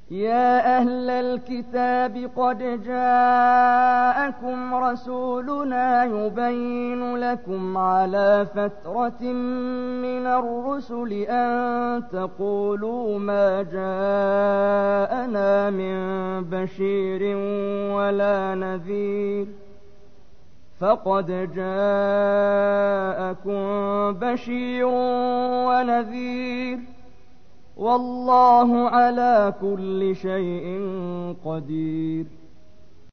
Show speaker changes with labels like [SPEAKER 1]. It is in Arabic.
[SPEAKER 1] يا أهل الكتاب قد جاءكم رسولنا يبين لكم على فترة من الرسل أن تقولوا ما جاءنا من بشير ولا نذير، فقد جاءكم بشير ونذير، والله على كل شيء قدير.